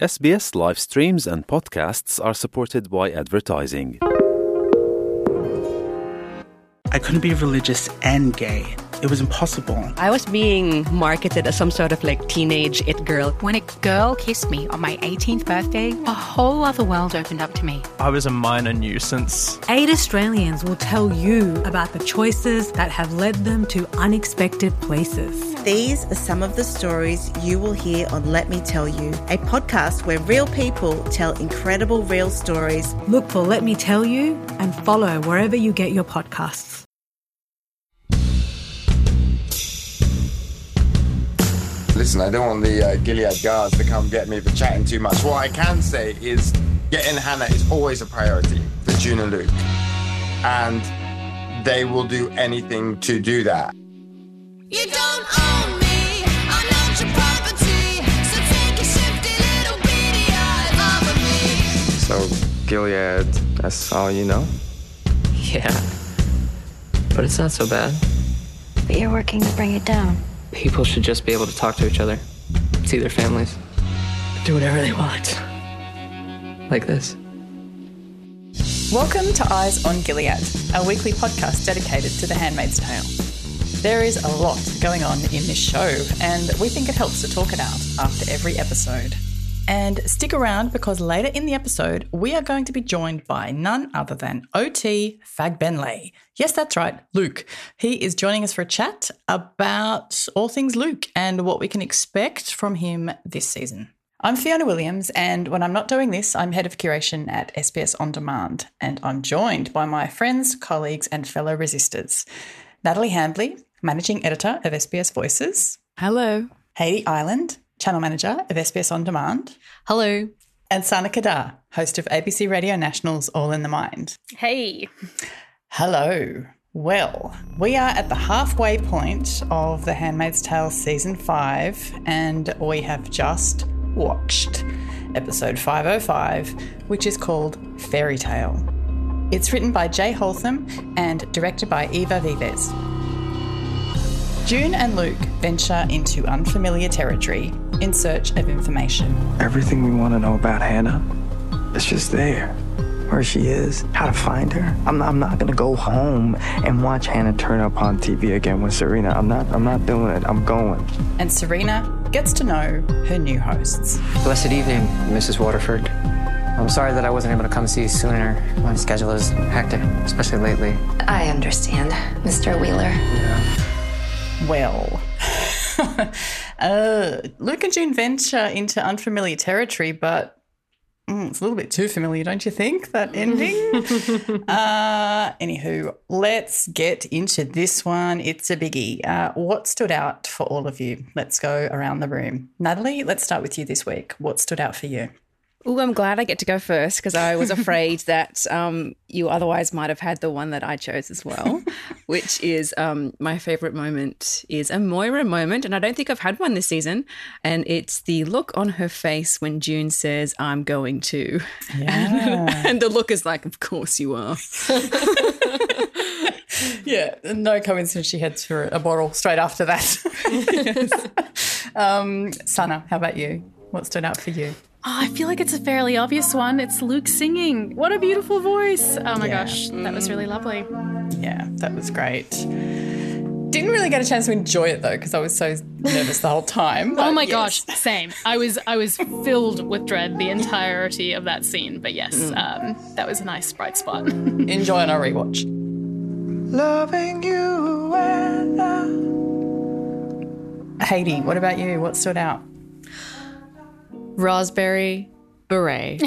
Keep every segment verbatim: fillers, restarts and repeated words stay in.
S B S live streams and podcasts are supported by advertising. I couldn't be religious and gay. It was impossible. I was being marketed as some sort of like teenage it girl. When a girl kissed me on my eighteenth birthday, a whole other world opened up to me. I was a minor nuisance. Eight Australians will tell you about the choices that have led them to unexpected places. These are some of the stories you will hear on Let Me Tell You, a podcast where real people tell incredible real stories. Look for Let Me Tell You and follow wherever you get your podcasts. Listen, I don't want the uh, Gilead guards to come get me for chatting too much. What I can say is getting Hannah is always a priority for June and Luke. And they will do anything to do that. You don't own me, I'm not your property. So take a shifty little beady eye over me. So, Gilead, that's all you know? Yeah. But it's not so bad. But you're working to bring it down. People should just be able to talk to each other, see their families, do whatever they want. Like this. Welcome to Eyes on Gilead, our weekly podcast dedicated to The Handmaid's Tale. There is a lot going on in this show, and we think it helps to talk it out after every episode. And stick around because later in the episode, we are going to be joined by none other than O T Fagbenle. Yes, that's right, Luke. He is joining us for a chat about all things Luke and what we can expect from him this season. I'm Fiona Williams, and when I'm not doing this, I'm head of curation at S B S On Demand, and I'm joined by my friends, colleagues and fellow resistors. Natalie Hambley, managing editor of S B S Voices. Hello. Hayley Island, channel manager of S B S On Demand. Hello. And Sana Kadar, host of A B C Radio National's All in the Mind. Hey. Hello. Well, we are at the halfway point of The Handmaid's Tale Season five, and we have just watched episode five oh five, which is called Fairy Tale. It's written by Jay Holtham and directed by Eva Vives. June and Luke venture into unfamiliar territory in search of information. Everything we want to know about Hannah, it's just there. Where she is, how to find her. I'm not, I'm not going to go home and watch Hannah turn up on T V again with Serena. I'm not, I'm not doing it. I'm going. And Serena gets to know her new hosts. Blessed evening, Missus Waterford. I'm sorry that I wasn't able to come see you sooner. My schedule is hectic, especially lately. I understand, Mister Wheeler. Yeah. Well, uh, Luke and June venture into unfamiliar territory, but mm, it's a little bit too familiar, don't you think, that ending? uh, anywho, let's get into this one. It's a biggie. Uh, what stood out for all of you? Let's go around the room. Natalie, let's start with you this week. What stood out for you? Oh, I'm glad I get to go first because I was afraid that um, you otherwise might have had the one that I chose as well, which is um, my favourite moment is a Moira moment, and I don't think I've had one this season, and it's the look on her face when June says, I'm going to. Yeah. And the look is like, of course you are. Yeah, no coincidence she heads for a bottle straight after that. Yes. um, Sana, how about you? What stood out for you? Oh, I feel like it's a fairly obvious one. It's Luke singing. What a beautiful voice. Oh, my yeah. gosh. That was really lovely. Yeah, that was great. Didn't really get a chance to enjoy it, though, because I was so nervous the whole time. Oh, my yes. gosh. Same. I was I was filled with dread the entirety of that scene. But, yes, mm. um, that was a nice bright spot. Enjoy on our rewatch. Loving you and I... Hayley, what about you? What stood out? Raspberry Beret.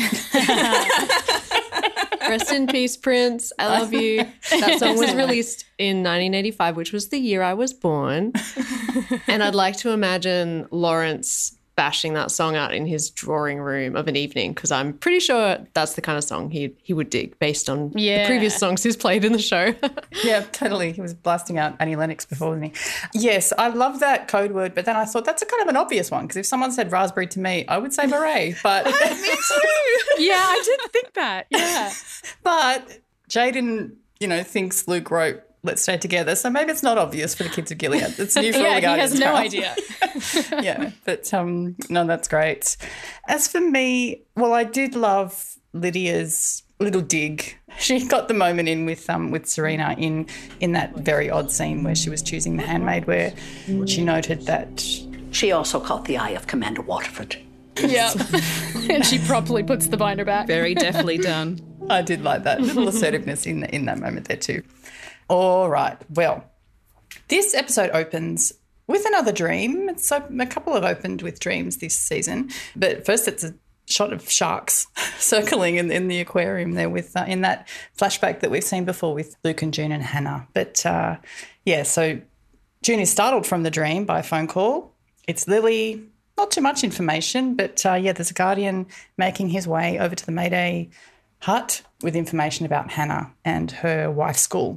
Rest in peace, Prince. I love you. That song was released in nineteen eighty-five, which was the year I was born. And I'd like to imagine Lawrence bashing that song out in his drawing room of an evening because I'm pretty sure that's the kind of song he he would dig based on yeah. the previous songs he's played in the show. Yeah, totally. He was blasting out Annie Lennox before, wasn't he? Yes, I love that code word, but then I thought that's a kind of an obvious one because if someone said raspberry to me, I would say beret. But me too. Yeah, I did think that. Yeah. But Jaden, you know, thinks Luke wrote let's stay together. So maybe it's not obvious for the kids of Gilead. It's new for yeah, all the Guardians. he has no now. idea. Yeah, but um, no, that's great. As for me, well, I did love Lydia's little dig. She got the moment in with um with Serena in in that very odd scene where she was choosing the handmaid, where she noted that she also caught the eye of Commander Waterford. Yeah, and she promptly puts the binder back. Very deftly done. I did like that little assertiveness in in that moment there too. All right, well, this episode opens with another dream. So a couple have opened with dreams this season, but first it's a shot of sharks circling in, in the aquarium there with uh, in that flashback that we've seen before with Luke and June and Hannah. But uh, yeah, so June is startled from the dream by a phone call. It's Lily. Not too much information, but uh, yeah, there's a Guardian making his way over to the Mayday hut with information about Hannah and her wife's school.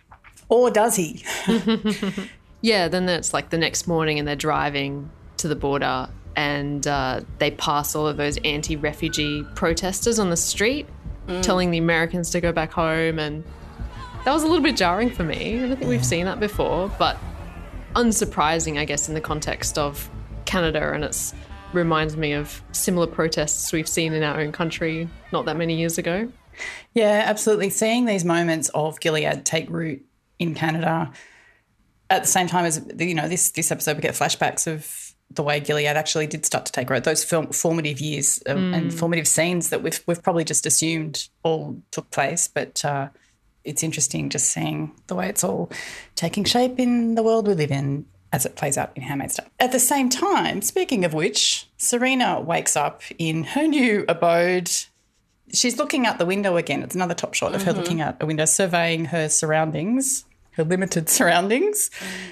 Or does he? Yeah, then it's like the next morning and they're driving to the border and uh, they pass all of those anti-refugee protesters on the street mm. telling the Americans to go back home, and that was a little bit jarring for me. I don't think we've seen that before, but unsurprising, I guess, in the context of Canada, and it reminds me of similar protests we've seen in our own country not that many years ago. Yeah, absolutely. Seeing these moments of Gilead take root in Canada at the same time as, you know, this this episode we get flashbacks of the way Gilead actually did start to take root, those film, formative years um, mm. and formative scenes that we've we've probably just assumed all took place, but uh, it's interesting just seeing the way it's all taking shape in the world we live in as it plays out in Handmaid's Tale. At the same time, speaking of which, Serena wakes up in her new abode. She's looking out the window again. It's another top shot of mm-hmm. her looking out a window, surveying her surroundings, her limited surroundings.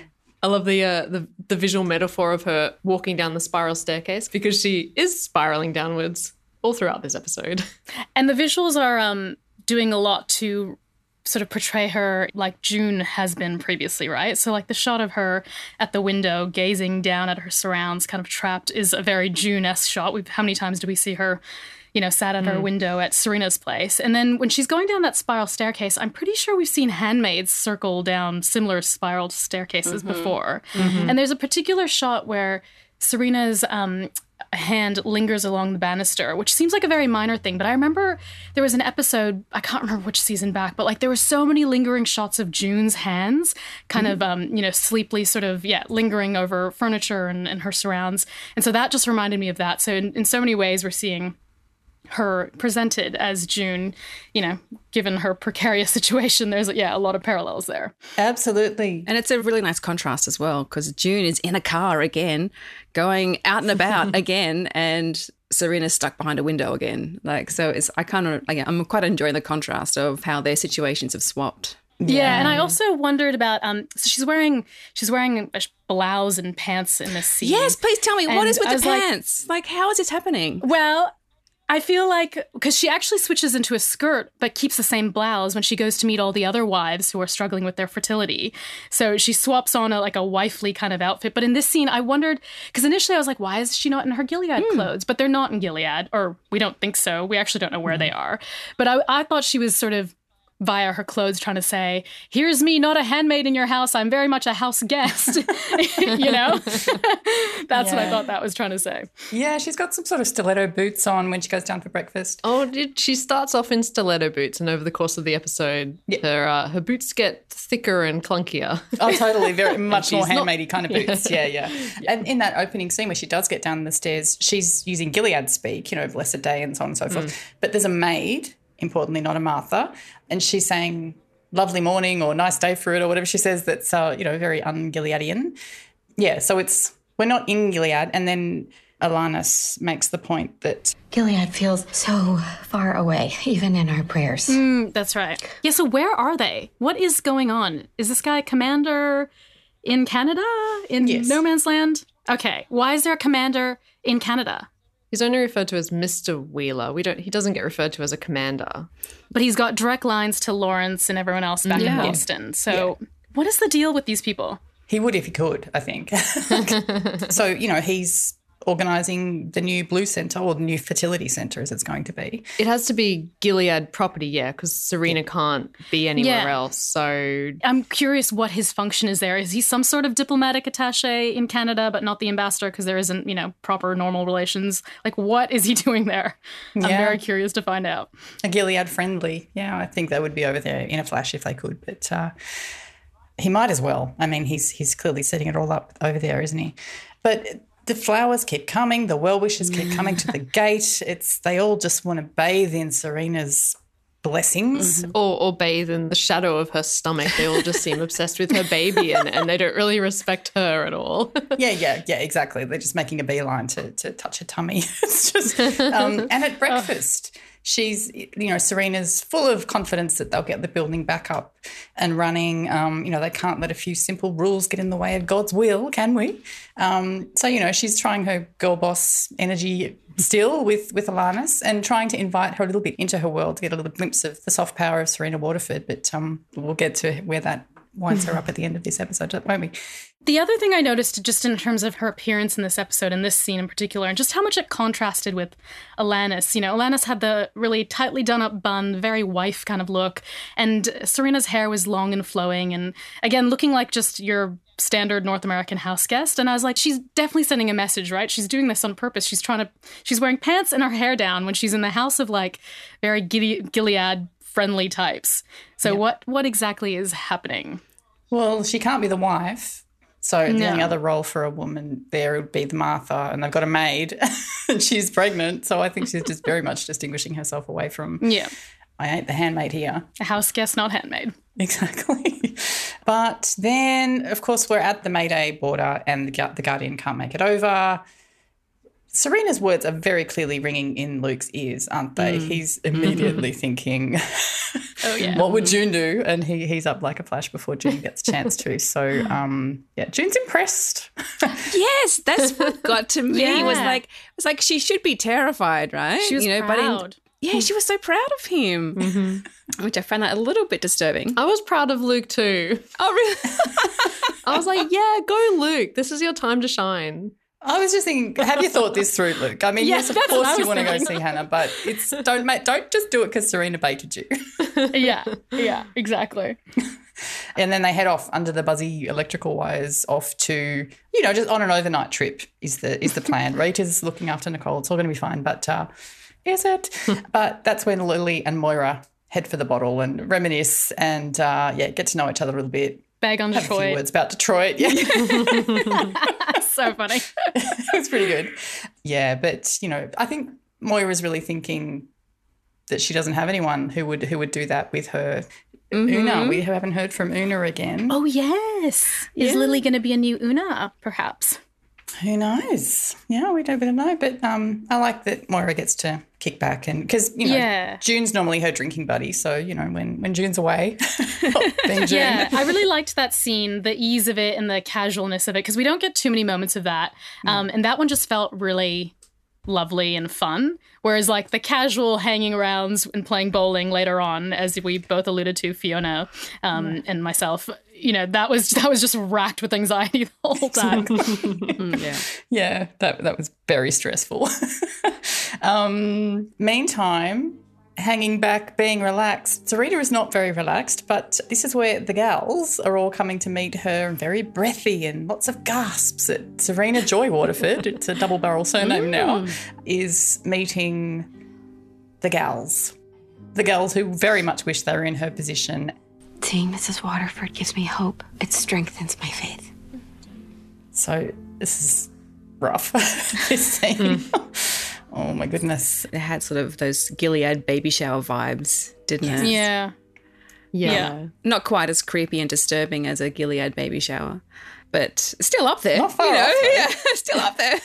I love the, uh, the the visual metaphor of her walking down the spiral staircase, because she is spiraling downwards all throughout this episode. And the visuals are um, doing a lot to sort of portray her like June has been previously, right? So like the shot of her at the window gazing down at her surrounds, kind of trapped, is a very June-esque shot. We've, how many times do we see her, you know, sat at mm. her window at Serena's place? And then when she's going down that spiral staircase, I'm pretty sure we've seen handmaids circle down similar spiral staircases mm-hmm. before. Mm-hmm. And there's a particular shot where Serena's um, hand lingers along the banister, which seems like a very minor thing. But I remember there was an episode, I can't remember which season back, but like there were so many lingering shots of June's hands kind mm-hmm. of, um, you know, sleepily sort of, yeah, lingering over furniture and, and her surrounds. And so that just reminded me of that. So in, in so many ways, we're seeing her presented as June, you know, given her precarious situation. There's, yeah, a lot of parallels there. Absolutely. And it's a really nice contrast as well, because June is in a car again, going out and about again, and Serena's stuck behind a window again. Like, so it's, I kind of, like, I'm quite enjoying the contrast of how their situations have swapped. Yeah. yeah, and I also wondered about, um, so she's wearing, she's wearing a blouse and pants in this scene. Yes, please tell me, and what is with I the pants? Like, like, how is this happening? Well, I feel like, because she actually switches into a skirt but keeps the same blouse when she goes to meet all the other wives who are struggling with their fertility. So she swaps on a, like a wifely kind of outfit. But in this scene, I wondered, because initially I was like, why is she not in her Gilead mm. clothes? But they're not in Gilead, or we don't think so. We actually don't know where mm. they are. But I, I thought she was sort of via her clothes trying to say, here's me, not a handmaid in your house. I'm very much a house guest. You know? That's yeah. what I thought that was trying to say. Yeah, she's got some sort of stiletto boots on when she goes down for breakfast. Oh, she starts off in stiletto boots, and over the course of the episode, yeah. her uh, her boots get thicker and clunkier. Oh, totally. Very much more handmaidy kind of boots. Yeah. yeah, yeah. yeah. And in that opening scene where she does get down the stairs, she's using Gilead speak, you know, blessed day and so on and so forth. Mm. But there's a maid, importantly not a Martha, and she's saying lovely morning or nice day for it or whatever she says that's, uh, you know, very un-Gileadian. Yeah, so it's, we're not in Gilead, and then Alanis makes the point that Gilead feels so far away, even in our prayers. Mm, that's right. Yeah, so where are they? What is going on? Is this guy a commander in Canada? In yes. no man's land? Okay, why is there a commander in Canada? He's only referred to as Mister Wheeler. We don't. He doesn't get referred to as a commander. But he's got direct lines to Lawrence and everyone else back yeah. in Boston. So yeah. what is the deal with these people? He would if he could, I think. So, you know, he's organising the new Blue Centre or the new fertility centre as it's going to be. It has to be Gilead property, yeah, because Serena can't be anywhere Yeah. else. So I'm curious what his function is there. Is he some sort of diplomatic attaché in Canada, but not the ambassador because there isn't, you know, proper normal relations? Like, what is he doing there? I'm Yeah. very curious to find out. A Gilead friendly. Yeah, I think they would be over there in a flash if they could, but uh, he might as well. I mean, he's he's clearly setting it all up over there, isn't he? But the flowers keep coming, the well-wishers keep coming to the gate. It's they all just want to bathe in Serena's blessings. Mm-hmm. Or, or bathe in the shadow of her stomach. They all just seem obsessed with her baby and, and they don't really respect her at all. yeah, yeah, yeah, exactly. They're just making a beeline to, to touch her tummy. It's just, um, and at breakfast, she's, you know, Serena's full of confidence that they'll get the building back up and running. Um, you know, they can't let a few simple rules get in the way of God's will, can we? Um, so, you know, she's trying her girl boss energy still with, with Alanis and trying to invite her a little bit into her world to get a little glimpse of the soft power of Serena Waterford. But um, we'll get to where that winds her up at the end of this episode, won't we? The other thing I noticed just in terms of her appearance in this episode and this scene in particular and just how much it contrasted with Alanis. You know, Alanis had the really tightly done up bun, very wife kind of look, and Serena's hair was long and flowing and, again, looking like just your standard North American house guest. And I was like, she's definitely sending a message, right? She's doing this on purpose. She's trying to, she's wearing pants and her hair down when she's in the house of like very Gilead friendly types. So Yeah. what, what exactly is happening? Well, she can't be the wife. So the No. only other role for a woman there would be the Martha, and they've got a maid and she's pregnant. So I think she's just very much distinguishing herself away from, Yeah. I ain't the handmaid here. A house guest, not handmaid. Exactly. But then, of course, we're at the Mayday border and the, Gu- the Guardian can't make it over. Serena's words are very clearly ringing in Luke's ears, aren't they? Mm. He's immediately thinking, oh, yeah. what would June do? And he he's up like a flash before June gets a chance to. So, um, yeah, June's impressed. Yes, that's what got to me. Yeah. It was like, it was like she should be terrified, right? She was you know, But in, proud. yeah, she was so proud of him, Mm-hmm. which I found that a little bit disturbing. I was proud of Luke too. Oh, really? I was like, yeah, go Luke. This is your time to shine. I was just thinking, have you thought this through, Luke? I mean, Yeah, yes, of that's what I course you was want to go thinking. see Hannah, but it's don't mate, don't just do it because Serena baited you. yeah, yeah, exactly. And then they head off under the buzzy electrical wires off to, you know, just on an overnight trip is the is the plan. Rita's looking after Nicole. It's all going to be fine, but uh, is it? But that's when Lily and Moira head for the bottle and reminisce and, uh, yeah, get to know each other a little bit. Bag on Have a few Detroit. words about Detroit. Yeah. So funny. It was pretty good. Yeah, but, you know, I think Moira's really thinking that she doesn't have anyone who would who would do that with her. Mhm. Una, we haven't heard from Una again. Oh, yes. Is Yeah. Lily going to be a new Una, perhaps? Who knows? Yeah, we don't really know. But um, I like that Moira gets to kick back and because, you know, Yeah. June's normally her drinking buddy. So, you know, when, when June's away, then June. Yeah, I really liked that scene, the ease of it and the casualness of it, because we don't get too many moments of that. Um, and that one just felt really lovely and fun. Whereas like the casual hanging around and playing bowling later on, as we both alluded to, Fiona um, and myself, you know, that was that was just racked with anxiety the whole time. yeah. Yeah, that that was very stressful. um, meantime, hanging back, being relaxed. Serena is not very relaxed, but this is where the gals are all coming to meet her and very breathy and lots of gasps at Serena Joy Waterford. It's a double barrel surname now, is meeting the gals. The gals who very much wish they were in her position. Seeing Missus Waterford gives me hope. It strengthens my faith. So this is rough, this scene. Oh, my goodness. It had sort of those Gilead baby shower vibes, didn't it? Yeah. Yeah. Yeah. Not quite as creepy and disturbing as a Gilead baby shower, but still up there. Not far you know? off, though. Yeah, still up there.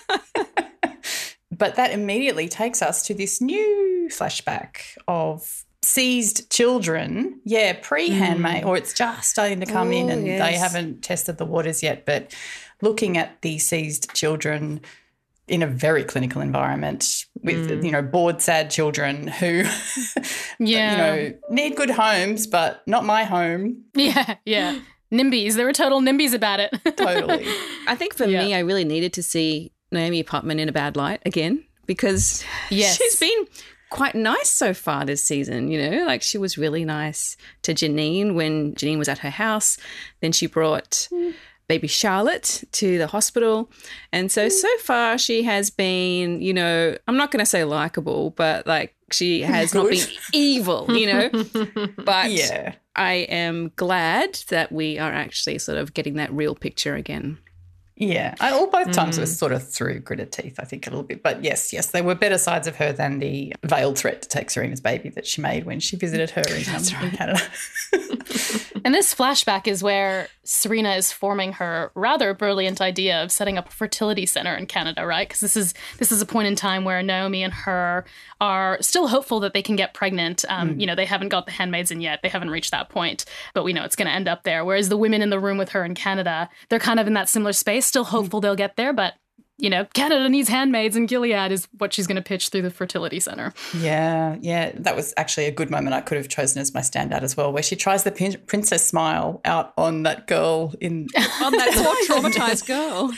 But that immediately takes us to this new flashback of seized children. Yeah, pre-handmaid, or it's just starting to come in Oh, and they yes. haven't tested the waters yet, but looking at the seized children in a very clinical environment with, you know, bored, sad children who, Yeah. you know, need good homes, but not my home. Yeah, yeah. NIMBYs. There were total NIMBYs about it. Totally. I think for me, I really needed to see Naomi Putman in a bad light again because Yes. she's been quite nice so far this season, you know, like she was really nice to Janine when Janine was at her house. Then she brought baby Charlotte to the hospital. And so, so far she has been, you know, I'm not going to say likable, but like she has not been evil, you know. But Yeah. I am glad that we are actually sort of getting that real picture again. Yeah, I, all both times Mm. was sort of through gritted teeth, I think, a little bit. But yes, yes, there were better sides of her than the veiled threat to take Serena's baby that she made when she visited her in, um, in Canada. And this flashback is where Serena is forming her rather brilliant idea of setting up a fertility center in Canada, right? Because this is this is a point in time where Naomi and her are still hopeful that they can get pregnant. Um, Mm. You know, they haven't got the handmaids in yet. They haven't reached that point, but we know it's going to end up there. Whereas the women in the room with her in Canada, they're kind of in that similar space, still hopeful they'll get there, but you know, Canada needs handmaids and Gilead is what she's going to pitch through the fertility center. Yeah, yeah, that was actually a good moment I could have chosen as my standout as well, where she tries the pin- princess smile out on that girl in on that poor traumatized girl.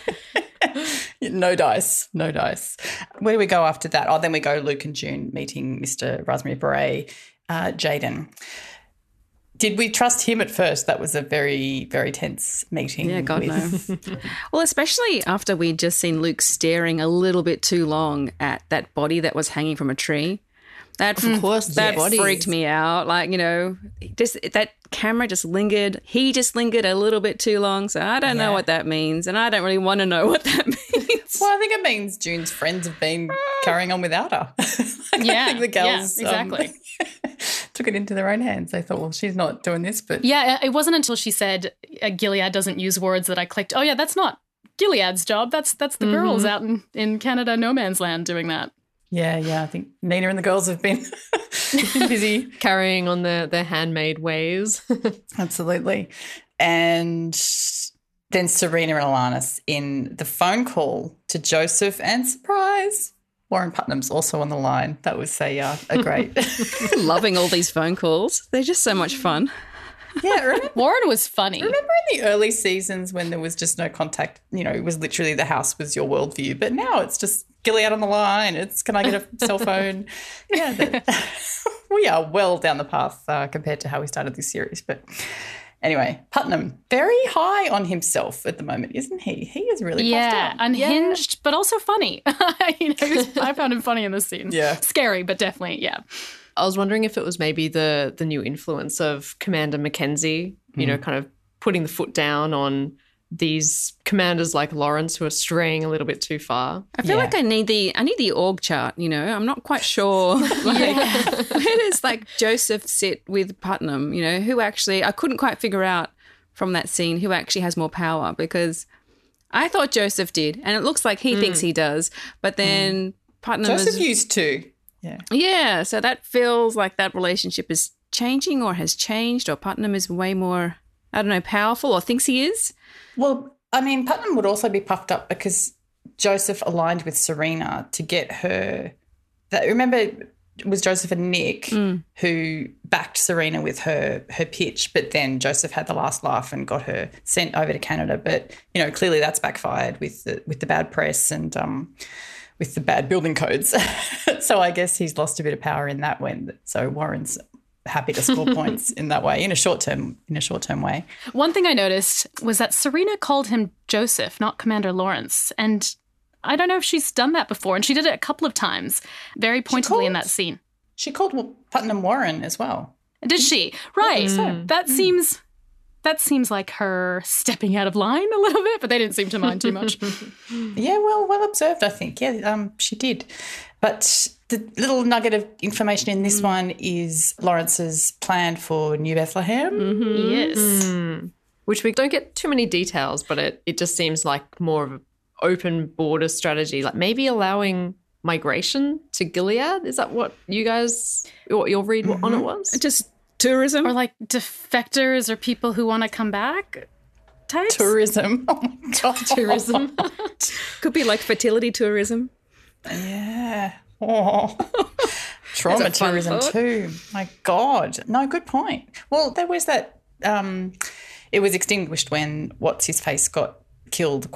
No dice, no dice. Where do we go after that? Oh, then we go Luke and June meeting Mister Raspberry Beret, uh, Jaden. Did we trust him at first? That was a very, very tense meeting. Yeah, God with- no. Well, especially after we'd just seen Luke staring a little bit too long at that body that was hanging from a tree. That, Of course, that yeah. freaked me out. Like, you know, just that camera just lingered. He just lingered a little bit too long. So I don't know Yeah. what that means. And I don't really want to know what that means. Well, I think it means June's friends have been carrying on without her. Like, Yeah, I think the girls yeah, exactly. um, took it into their own hands. They thought, well, she's not doing this, but Yeah, it wasn't until she said uh, Gilead doesn't use words that I clicked, oh yeah, that's not Gilead's job. That's that's the Mhm. girls out in, in Canada, no man's land doing that. yeah, yeah. I think Nina and the girls have been, been busy carrying on their, their handmade ways. Absolutely. And then Serena and Alanis in the phone call to Joseph, and surprise, Warren Putnam's also on the line. That was a uh, a great. Loving all these phone calls. They're just so much fun. Yeah, remember, Warren was funny. Remember in the early seasons when there was just no contact, you know, it was literally the house was your worldview. But now it's just Gilead on the line. It's can I get a cell phone? Yeah, the, we are well down the path uh, compared to how we started this series. But anyway, Putnam, very high on himself at the moment, isn't he? He is really puffed Yeah, up. unhinged, but also funny. you know, he was- I found him funny in this scene. Yeah. Scary, but definitely, yeah. I was wondering if it was maybe the the new influence of Commander Mackenzie, you know, kind of putting the foot down on these commanders like Lawrence who are straying a little bit too far. I feel like I need the I need the org chart, you know. I'm not quite sure like where does like Joseph sit with Putnam, you know, who actually I couldn't quite figure out from that scene who actually has more power, because I thought Joseph did, and it looks like he Mm. thinks he does, but then Putnam Joseph is, used to. Yeah. Yeah, so that feels like that relationship is changing or has changed, or Putnam is way more, I don't know, powerful, or thinks he is. Well, I mean, Putnam would also be puffed up because Joseph aligned with Serena to get her. That, remember, it was Joseph and Nick Mm. who backed Serena with her her pitch, but then Joseph had the last laugh and got her sent over to Canada. But you know, clearly that's backfired with the with the bad press and um, with the bad building codes. So I guess he's lost a bit of power in that way. So Warren's happy to score points in that way, in a short term, in a short term way. One thing I noticed was that Serena called him Joseph, not Commander Lawrence. And I don't know if she's done that before. And she did it a couple of times, very pointedly in that scene. She called Putnam Warren as well. Did she? Right. so. That seems that seems like her stepping out of line a little bit, but they didn't seem to mind too much. Yeah, well, well observed, I think. Yeah, um, she did. But the little nugget of information in this one is Lawrence's plan for New Bethlehem. Yes. Mm. Which we don't get too many details, but it, it just seems like more of an open border strategy, like maybe allowing migration to Gilead. Is that what you guys, what your read on it was? Just tourism? Or like defectors or people who want to come back types? Tourism. Oh my God. Tourism. Could be like fertility tourism. Yeah. Oh. Trauma That's a fun tourism thought. too. My God. No, good point. Well, there was that, um, it was extinguished when What's-His-Face got killed quite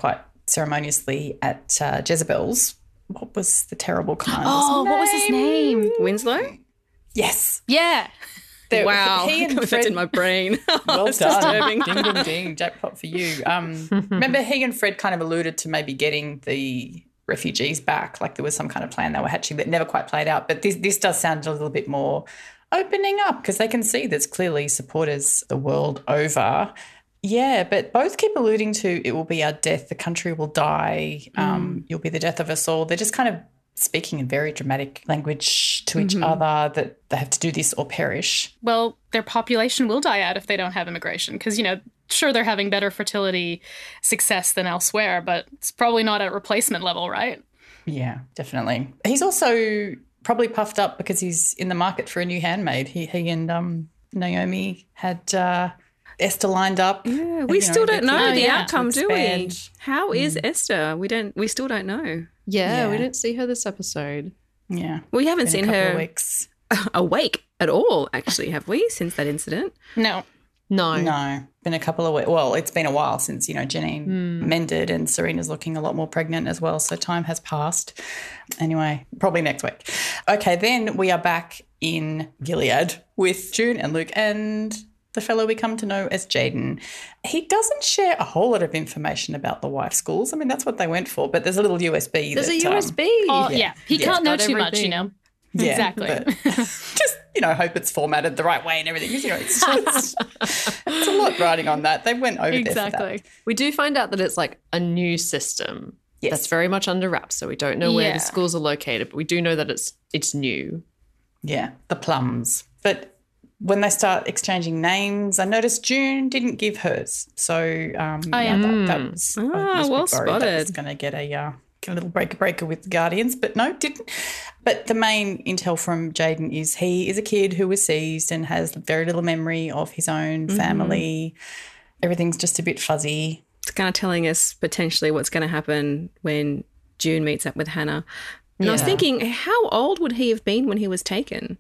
ceremoniously at uh, Jezebel's. What was the terrible kind? Oh, what was his name? Winslow? Yes. Yeah. There- Wow. he and That's Fred- in my brain. Well It's done. disturbing. Ding, ding, ding. Jackpot for you. Um, remember, he and Fred kind of alluded to maybe getting the refugees back, like there was some kind of plan they were hatching that never quite played out. But this this does sound a little bit more opening up because they can see there's clearly supporters the world over. Yeah, but both keep alluding to it will be our death, the country will die, um, you'll be the death of us all. They're just kind of speaking in very dramatic language to each Mhm. other that they have to do this or perish. Well, their population will die out if they don't have immigration because, you know, sure, they're having better fertility success than elsewhere, but it's probably not at replacement level, right? Yeah, definitely. He's also probably puffed up because he's in the market for a new handmaid. He he and um, Naomi had uh, Esther lined up. Yeah, we still don't know the outcome, do we? expand. How is Mm. Esther? We don't. We still don't know. Yeah, Yeah. we didn't see her this episode. Yeah. We haven't Been a seen couple her of weeks. awake at all, actually, have we, since that incident? No. No. No, been a couple of weeks. Well, it's been a while since, you know, Janine Hmm. mended and Serena's looking a lot more pregnant as well. So time has passed. Anyway, probably next week. Okay, then we are back in Gilead with June and Luke and the fellow we come to know as Jaden. He doesn't share a whole lot of information about the wife schools. I mean, that's what they went for, but there's a little U S B. There's that, a U S B. Oh, yeah. He Yeah. can't know Got too much, you everything. know? Yeah, Exactly. but just, you know, hope it's formatted the right way and everything. 'Cause, you know, it's just, it's a lot riding on that. They went over there for that. Exactly. We do find out that it's like a new system Yes. that's very much under wraps, so we don't know where Yeah. the schools are located, but we do know that it's it's new. Yeah, the plums. But when they start exchanging names, I noticed June didn't give hers. So um, Oh, yeah. that, that was, I Ah, was a bit well worried that spotted. was going to get a, uh, get a little breaker breaker with the Guardians, but no, didn't. But the main intel from Jaden is he is a kid who was seized and has very little memory of his own family. Everything's just a bit fuzzy. It's kind of telling us potentially what's going to happen when June meets up with Hannah. And I was Yeah. thinking, how old would he have been when he was taken?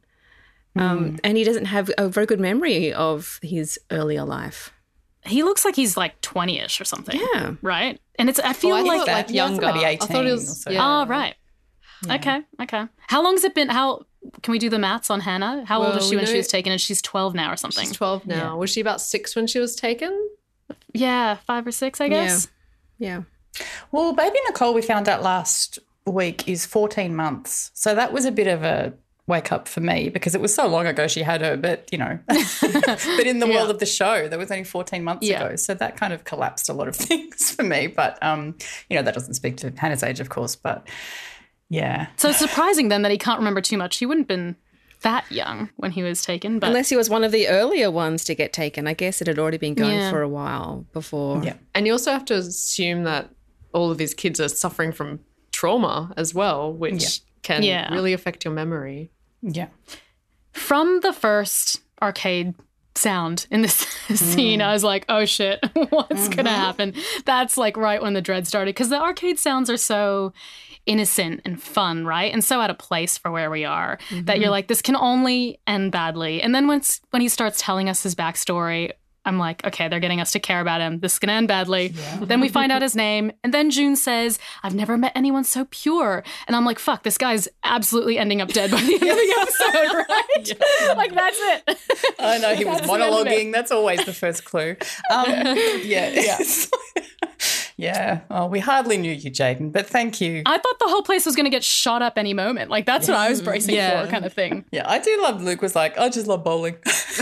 Um, and he doesn't have a very good memory of his earlier life. He looks like he's like twenty-ish or something. Yeah. Right? And it's, I feel Oh, I like, thought, like, yeah, I thought younger. maybe I thought it eighteen was or so. yeah. oh, right. Okay, okay. How long has it been? How can we do the maths on Hannah? How old Well, was she we when she know- was taken? And she's twelve now or something. She's twelve now. Was she about six when she was taken? Yeah, five or six, I guess. Yeah. Well, baby Nicole, we found out last week, is fourteen months. So that was a bit of a wake up for me because it was so long ago she had her, but, you know, but in the Yeah. world of the show, that was only fourteen months Yeah. ago. So that kind of collapsed a lot of things for me. But, um, you know, that doesn't speak to Hannah's age, of course, but yeah. So it's surprising then that he can't remember too much. He wouldn't have been that young when he was taken, but Unless he was one of the earlier ones to get taken. I guess it had already been going Yeah. for a while before. Yeah. And you also have to assume that all of his kids are suffering from trauma as well, which Yeah. can Yeah. really affect your memory. Yeah. from the first arcade sound in this scene, I was like, oh shit, what's going to happen? That's like right when the dread started because the arcade sounds are so innocent and fun, right? And so out of place for where we are that you're like, this can only end badly. And then once when he starts telling us his backstory, I'm like, okay, they're getting us to care about him. This is going to end badly. Then we find out his name. And then June says, I've never met anyone so pure. And I'm like, fuck, this guy's absolutely ending up dead by the end of the episode, right? Like, that's it. I know he was That's the end of it. monologuing. That's always the first clue. Um, yeah. Yeah. yeah. Oh, we hardly knew you, Jaden, but thank you. I thought the whole place was going to get shot up any moment. Like, that's what I was bracing Yeah. for, kind of thing. Yeah, I do love Luke was like, I just love bowling.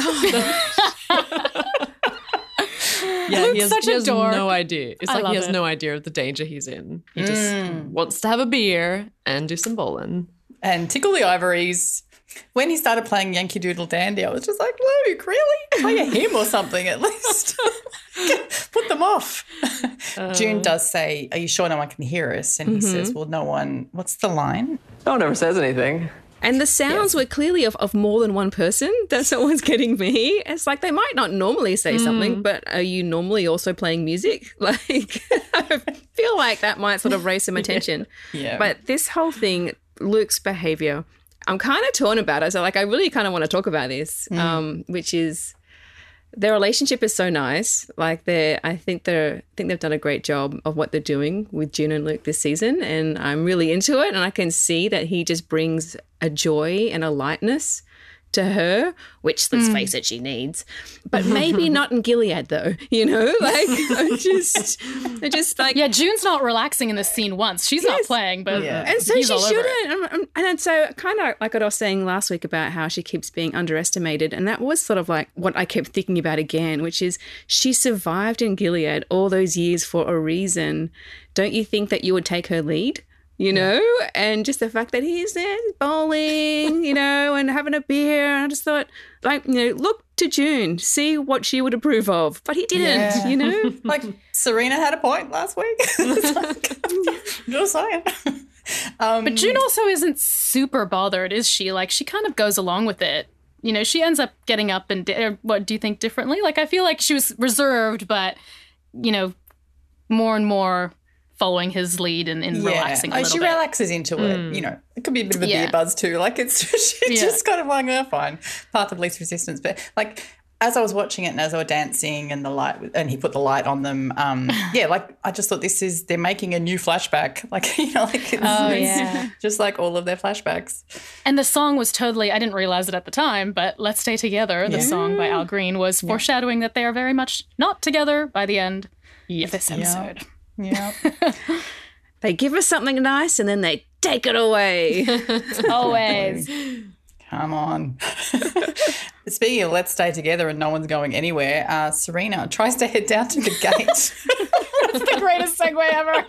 Yeah, Luke's he has, such he a has dork. no idea. It's I like love he has it. no idea of the danger he's in. He just Mm. wants to have a beer and do some bowling. And tickle the ivories. When he started playing Yankee Doodle Dandy, I was just like, Luke, really? Play a hymn or something at least. Put them off. June does say, are you sure no one can hear us? And he says, well, no one. What's the line? No one ever says anything. And the sounds were clearly of, of more than one person. That's what was getting me. It's like they might not normally say something, but are you normally also playing music? Like, I feel like that might sort of raise some attention. Yeah. But this whole thing, Luke's behaviour, I'm kind of torn about it. So, like, I really kind of want to talk about this, um, which is Their relationship is so nice. Like they're, I think they're, I think they've done a great job of what they're doing with June and Luke this season, and I'm really into it. And I can see that he just brings a joy and a lightness to her, which, let's mm. face it, she needs. But maybe not in Gilead, though. You know, like I'm just, I just like yeah. June's not relaxing in this scene once. She's yes. not playing, but yeah. and so he's she all over shouldn't. And, and so kind of like what I was saying last week about how she keeps being underestimated, and that was sort of like what I kept thinking about again, which is she survived in Gilead all those years for a reason. Don't you think that you would take her lead? You know, yeah. and just the fact that he's there bowling, you know, and having a beer. And I just thought, like, you know, look to June, see what she would approve of. But he didn't, yeah. you know. Like, Serena had a point last week. Like, just saying. Um, but June also isn't super bothered, is she? Like, she kind of goes along with it. You know, she ends up getting up and, di- what, do you think differently? Like, I feel like she was reserved, but, you know, more and more following his lead and, and yeah. relaxing a oh, little she bit. relaxes into it. Mm. You know, it could be a bit of a yeah. beer buzz too. Like it's she's yeah. just kind of like, oh, fine, path of least resistance. But like as I was watching it and as they were dancing and the light and he put the light on them, um, yeah, like I just thought this is they're making a new flashback. Like you know, like it's, oh, it's yeah. just like all of their flashbacks. And the song was totally I didn't realize it at the time, but "Let's Stay Together," the yeah. song by Al Green, was yeah. foreshadowing that they are very much not together by the end yes. of this episode. Yeah. yeah. They give us something nice and then they take it away. Always. Come on. Speaking of let's stay together and no one's going anywhere, uh, Serena tries to head down to the gate. That's the greatest segue ever.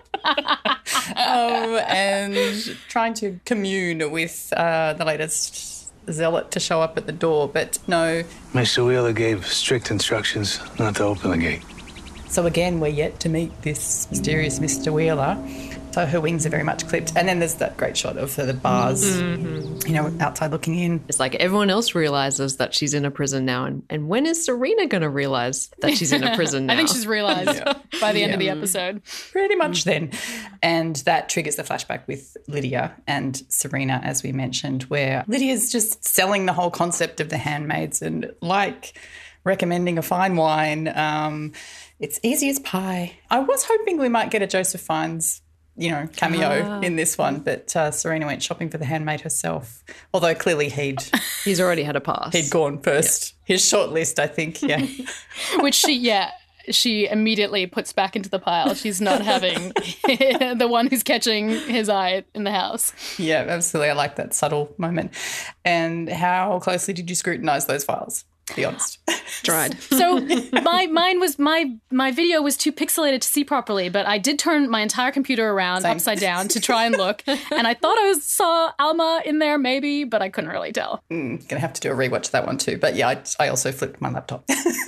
um, and trying to commune with uh, the latest zealot to show up at the door, but no. Mister Wheeler gave strict instructions not to open the gate. So again, we're yet to meet this mysterious Mister Wheeler. So her wings are very much clipped. And then there's that great shot of her, the bars, mm-hmm. you know, outside looking in. It's like everyone else realises that she's in a prison now. And, and when is Serena going to realise that she's in a prison now? I think she's realised yeah. by the end yeah. of the episode. Pretty much then. And that triggers the flashback with Lydia and Serena, as we mentioned, where Lydia's just selling the whole concept of the handmaids and like recommending a fine wine. Um, it's easy as pie. I was hoping we might get a Joseph Fiennes you know, cameo ah. in this one, but uh, Serena went shopping for the handmaid herself, although clearly he'd... He's already had a pass. He'd gone first. Yeah. His short list, I think, yeah. Which she, yeah, she immediately puts back into the pile. She's not having the one who's catching his eye in the house. Yeah, absolutely. I like that subtle moment. And how closely did you scrutinise those files? Be honest. Tried. So my mine was my my video was too pixelated to see properly, but I did turn my entire computer around Same. upside down to try and look, and I thought I was, saw Alma in there maybe, but I couldn't really tell. Mm, gonna have to do a rewatch of that one too. But yeah, I, I also flipped my laptop.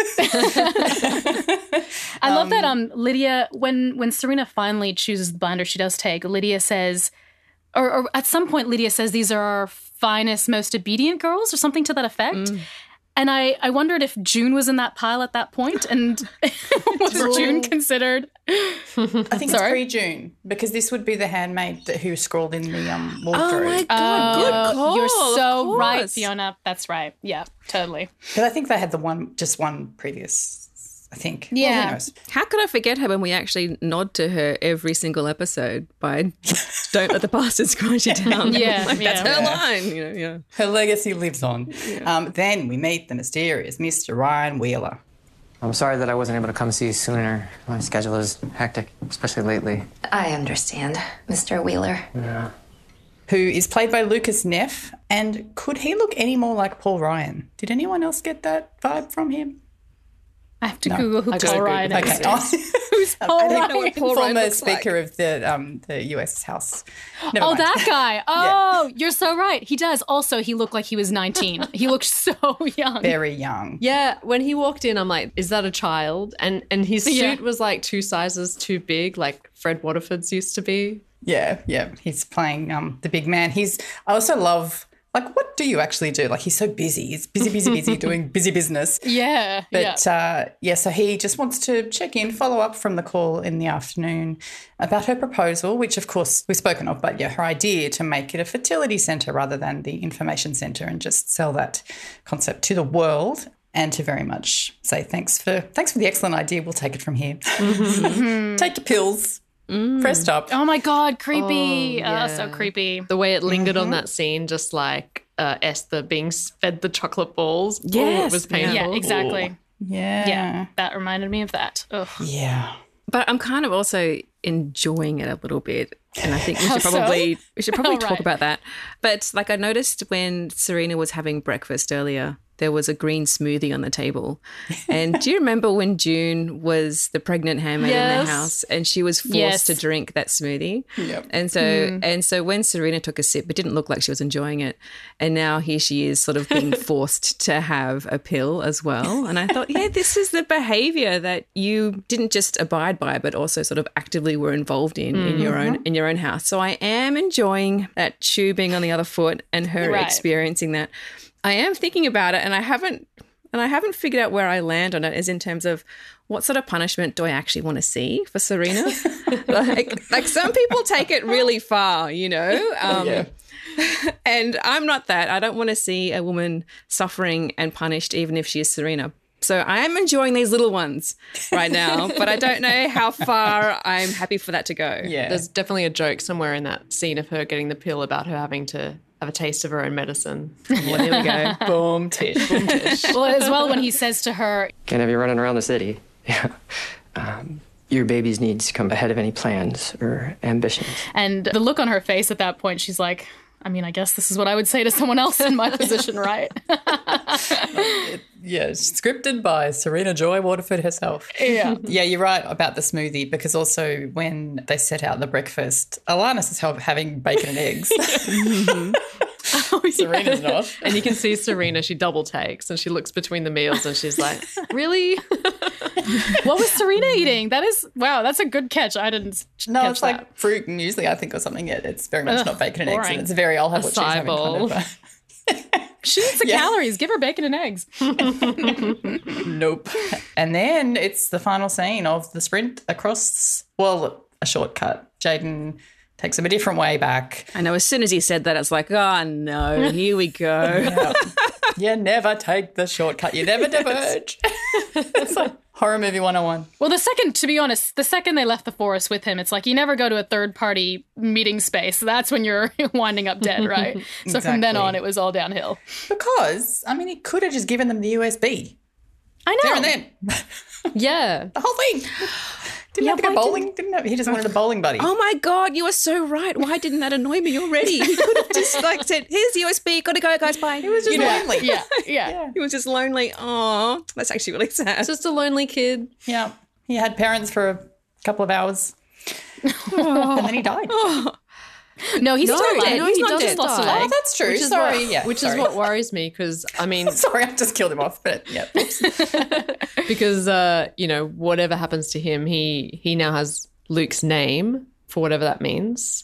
I love um, that um Lydia when when Serena finally chooses the binder she does take, Lydia says, or, or at some point Lydia says these are our finest, most obedient girls, or something to that effect. Mm. And I, I wondered if June was in that pile at that point, and was June considered? I think Sorry? It's pre-June, because this would be the handmaid that, who scrawled in the um, wardrobe. Oh, my God, oh, good call. You're so right, Fiona. That's right. Yeah, totally. Because I think they had the one, just one previous, I think. Yeah. Well, who knows? How could I forget her when we actually nod to her every single episode by "Don't let the bastards grind you down"? Yeah, like, yeah. that's her line. You know, yeah. Her legacy lives on. Yeah. Um, then we meet the mysterious Mister Ryan Wheeler. I'm sorry that I wasn't able to come see you sooner. My schedule is hectic, especially lately. I understand, Mister Wheeler. Yeah. Who is played by Lucas Neff. And could he look any more like Paul Ryan? Did anyone else get that vibe from him? I have to no. Google who Paul Ryan is. Okay. Who's Paul um, Ryan? know what Paul Ryan Former looks Speaker like. of the um, the U S House. Never oh, mind. that guy. Oh, yeah. You're so right. He does. Also, he looked like he was nineteen. He looked so young. Very young. Yeah, when he walked in, I'm like, is that a child? And and his suit Yeah. was like two sizes too big, like Fred Waterford's used to be. Yeah, yeah. He's playing um, the big man. He's. I also love. Like, what do you actually do? Like, he's so busy. He's busy, busy, busy, doing busy business. Yeah. But, yeah. Uh, yeah, so he just wants to check in, follow up from the call in the afternoon about her proposal, which, of course, we've spoken of, but, yeah, her idea to make it a fertility centre rather than the information centre and just sell that concept to the world. and to very much say thanks for thanks for the excellent idea. We'll take it from here. Mm-hmm. Take your pills. Mm. Press stop. Oh my God, creepy. Oh, yeah. Oh, so creepy. The way it lingered Mm-hmm. on that scene, just like uh, Esther being fed the chocolate balls. Yes. Oh, it was painful. Yeah, exactly. Ooh. Yeah. Yeah, that reminded me of that. Ugh. Yeah. But I'm kind of also enjoying it a little bit. And I think we How should probably so? we should probably Oh, talk right. about that. But like I noticed when Serena was having breakfast earlier, there was a green smoothie on the table. And do you remember when June was the pregnant handmaid in Yes. the house and she was forced Yes. to drink that smoothie? Yep. And so Mm. and so when Serena took a sip, it didn't look like she was enjoying it. And now here she is sort of being forced to have a pill as well. And I thought, yeah, this is the behavior that you didn't just abide by, but also sort of actively were involved in in your own in your own house. So I am enjoying that shoe being on the other foot and her Right. experiencing that. I am thinking about it and I haven't and I haven't figured out where I land on it as in terms of what sort of punishment do I actually want to see for Serena? like, like some people take it really far, you know? Um, Yeah. And I'm not that. I don't want to see a woman suffering and punished even if she is Serena. So I am enjoying these little ones right now, but I don't know how far I'm happy for that to go. Yeah. There's definitely a joke somewhere in that scene of her getting the pill about her having to have a taste of her own medicine. Well, there we go. Boom, tish. Boom, tish. Well, as well when he says to her, Can't have you running around the city. Yeah. Um, your baby's needs come ahead of any plans or ambitions. and the look on her face at that point, she's like, I mean, I guess this is what I would say to someone else in my position, right? Yeah, scripted by Serena Joy Waterford herself. Yeah. Yeah, you're right about the smoothie because also when they set out the breakfast, Alanis is ha- having bacon and eggs. Oh, yeah. Serena's not. And you can see Serena, she double takes and she looks between the meals and she's like, really? What was Serena eating? That is, wow, that's a good catch. I didn't No, catch it's that. like fruit and usually I think or something. Yeah, it's very much Ugh, not bacon and eggs. boring. And it's very, I'll have what she's Acai having bowl. kind of. uh, She eats the Yeah. calories. Give her bacon and eggs. Nope. And then it's the final scene of the sprint across, well, a shortcut. Jaden takes him a different way back. I know as soon as he said that, it's like, oh no, here we go. Yeah. You never take the shortcut. You never diverge. It's like horror movie one oh one. Well, the second, to be honest, the second they left the forest with him, it's like you never go to a third party meeting space. That's when you're winding up dead, right? So from then Exactly. on, it was all downhill. Because, I mean, he could have just given them the U S B. I know. There and then. Yeah. The whole thing. Didn't Yeah, have to go why bowling. Didn't have, he just wanted a bowling buddy. Oh my God, you are so right. Why didn't that annoy me already? He could have just like said, here's the U S B, gotta go, guys, bye. He was just lonely. Yeah, yeah. He was just lonely. Oh, that's actually really sad. Just a lonely kid. Yeah. He had parents for a couple of hours. And then he died. No, he's No, still alive. no, he's he not doesn't just lost a die. leg. Oh, that's true. Which is Sorry. what, yeah, which sorry. is what worries me because, I mean, Sorry, I've just killed him off. But yeah. Oops. because, uh, you know, whatever happens to him, he he now has Luke's name for whatever that means.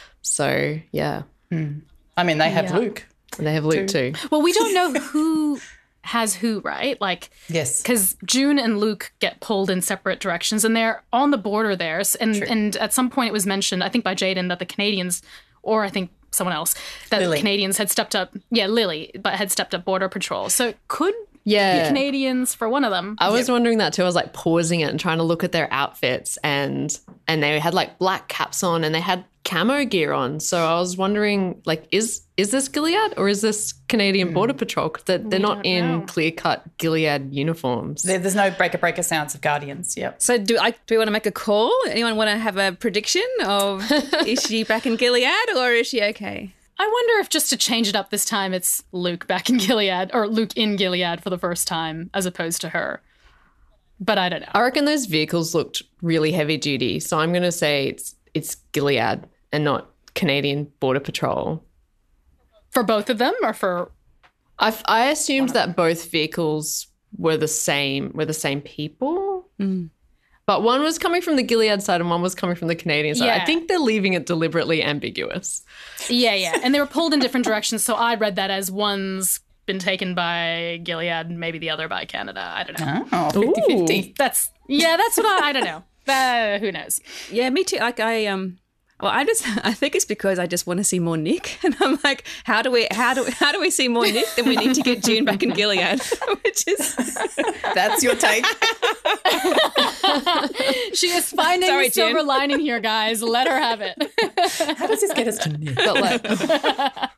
So, yeah. I mean, they have Yeah. Luke. And they have Luke too. Well, we don't know who has who, right? Like, Yes. because June and Luke get pulled in separate directions, and they're on the border there. S- And and at some point, it was mentioned, I think by Jaden, that the Canadians, or I think someone else, that Lily. the Canadians had stepped up. Yeah, Lily, but had stepped up border patrol. So it could Yeah. be Canadians for one of them. I was wondering that too. I was like pausing it and trying to look at their outfits, and and they had like black caps on and they had camo gear on. So I was wondering, like, is is this Gilead or is this Canadian Border Patrol? Because they're, they're not don't in know. clear cut Gilead uniforms. There, there's no breaker breaker sounds of Guardians. Yep. So do I? Do we want to make a call? Anyone want to have a prediction of is she back in Gilead or is she okay? I wonder if just to change it up this time, it's Luke back in Gilead, or Luke in Gilead for the first time, as opposed to her. But I don't know. I reckon those vehicles looked really heavy duty. So I'm going to say it's it's Gilead and not Canadian Border Patrol. For both of them, or for I I assumed that both vehicles were the same, were the same people. Mm. But one was coming from the Gilead side and one was coming from the Canadian side. Yeah. I think they're leaving it deliberately ambiguous. Yeah, yeah. And they were pulled in different directions, so I read that as one's been taken by Gilead and maybe the other by Canada. I don't know. Oh, fifty-fifty. That's, yeah, that's what I, I don't know. Uh, who knows? Yeah, me too. Like I um Well, I just I think it's because I just want to see more Nick, and I'm like, how do we how do how do we see more Nick? Then we need to get June back in Gilead, which is that's your take. She is finding Sorry, the silver June. lining here, guys. Let her have it. How does this get us to Nick? But like,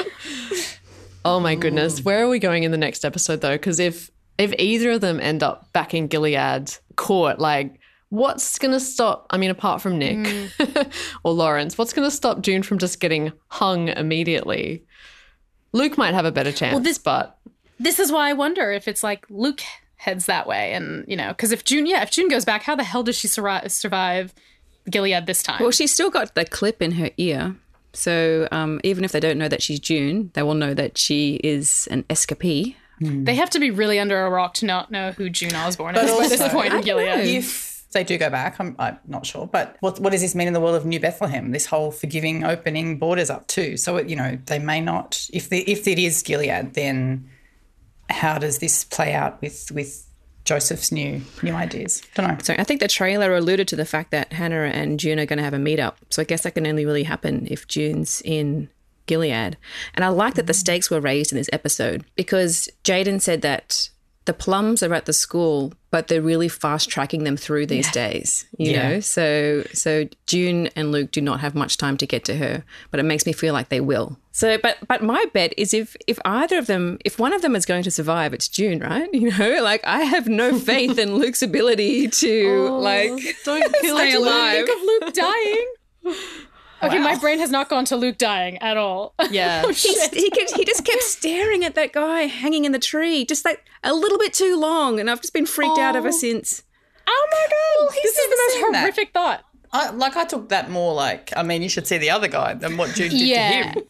oh my goodness, where are we going in the next episode though? Because if if either of them end up back in Gilead court, like, what's going to stop, I mean, apart from Nick mm. or Lawrence, what's going to stop June from just getting hung immediately? Luke might have a better chance, well, this, but... This is why I wonder if it's like Luke heads that way. And, you know, because if June, yeah, if June goes back, how the hell does she sur- survive Gilead this time? Well, she's still got the clip in her ear. So um, even if they don't know that she's June, they will know that she is an escapee. Mm. They have to be really under a rock to not know who June Osborne is at this point in Gilead. If they do go back, I'm, I'm not sure. But what what does this mean in the world of New Bethlehem? This whole forgiving, opening borders up too. So, it, you know, they may not, if the, if it is Gilead, then how does this play out with, with Joseph's new new ideas? Don't know. So I think the trailer alluded to the fact that Hannah and June are going to have a meetup. So I guess that can only really happen if June's in Gilead. And I like that the stakes were raised in this episode because Jaden said that the plums are at the school, but they're really fast tracking them through these yeah. days, you yeah. know? So so June and Luke do not have much time to get to her, but it makes me feel like they will. So, but but my bet is if if either of them, if one of them is going to survive, it's June, right? You know, like I have no faith in Luke's ability to oh, like don't kill stay alive. Think of Luke dying. Okay, wow. My brain has not gone to Luke dying at all. Yeah. oh, He's, he, kept, he just kept staring at that guy hanging in the tree, just like a little bit too long, and I've just been freaked oh. out ever since. Oh, my God. Well, this is the most horrific that. thought. I, like, I took that more like, I mean, you should see the other guy than what June did yeah. to him.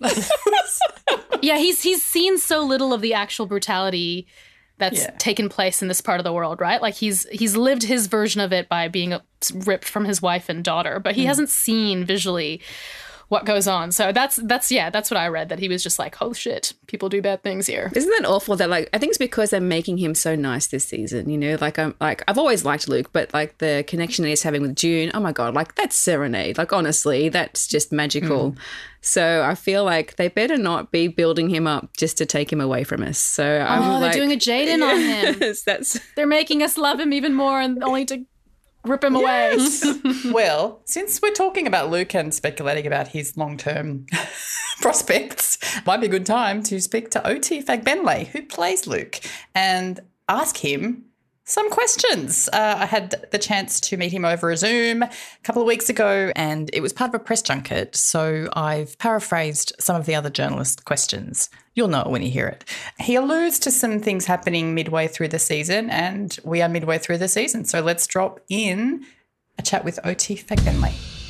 yeah, he's he's seen so little of the actual brutality that's yeah. taken place in this part of the world, right? Like he's he's lived his version of it by being ripped from his wife and daughter, but he mm. hasn't seen visually what goes on. So that's that's yeah, that's what I read, that he was just like, oh shit, people do bad things here. Isn't that awful that like I think it's because they're making him so nice this season, you know? Like I'm like I've always liked Luke, but like the connection that he's having with June, oh my God, like that's serenade. Like honestly, that's just magical. Mm. So I feel like they better not be building him up just to take him away from us. So oh, I'm they're like, doing a Jaden on him. Yes, that's they're making us love him even more and only to rip him yes. away. Well, since we're talking about Luke and speculating about his long-term prospects, might be a good time to speak to Oti Fagbenle, who plays Luke, and ask him some questions. Uh, I had the chance to meet him over a Zoom a couple of weeks ago, and it was part of a press junket, so I've paraphrased some of the other journalist questions. You'll know it when you hear it. He alludes to some things happening midway through the season, and we are midway through the season, so let's drop in a chat with Oti Fagbenle.